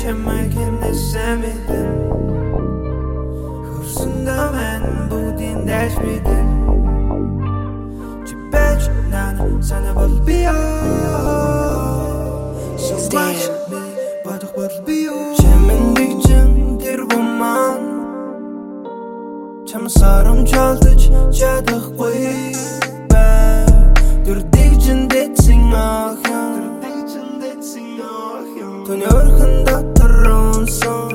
чамайг хэмнэсэн мэдэн хөрсөндөө мэн бүгдийн дайж мэдэн чи байж надад санаа бол би so much me бодох бол би чамын дэгжин тэр woman чам сарам чалдаж чадахгүй тэр дэгжин дэцэн ахян Tony orkhan datron son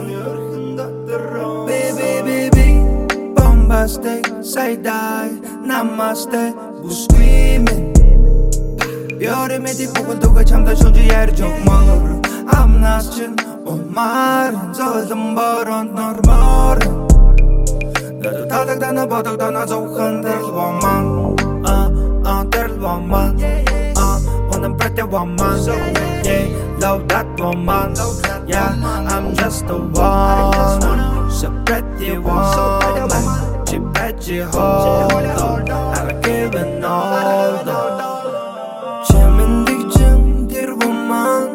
Baby bombastic side eye namaste bu screaming Yore me di pukul tuga chamda shonju yer jok malor Amnas chin omar zolum boron normor Dadu tatak dana botak dana zokhan terl woman terl woman Onam pretty woman Yeah love that woman Yeah I'm just a woman So pretty woman She pretty hold I'm giving all Çemin dikcin dir woman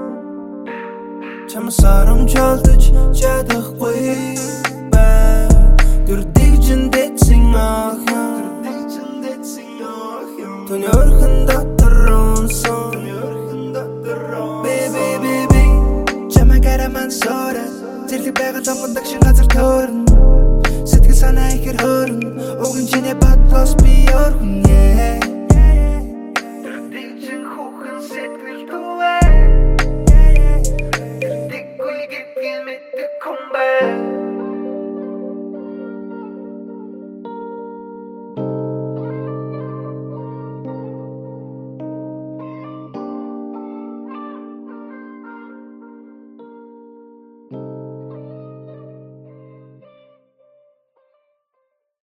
Çem sarım çaldıç çadık koyba Dur dikcin detsin ahyan Tony orkanda tarın son Baby Чамайг араман сорон Зэрлэг байгаа зовхон дагшин газар төрн Сэтгэл санаа ихэр хөрн Уг нь чиний бодлоос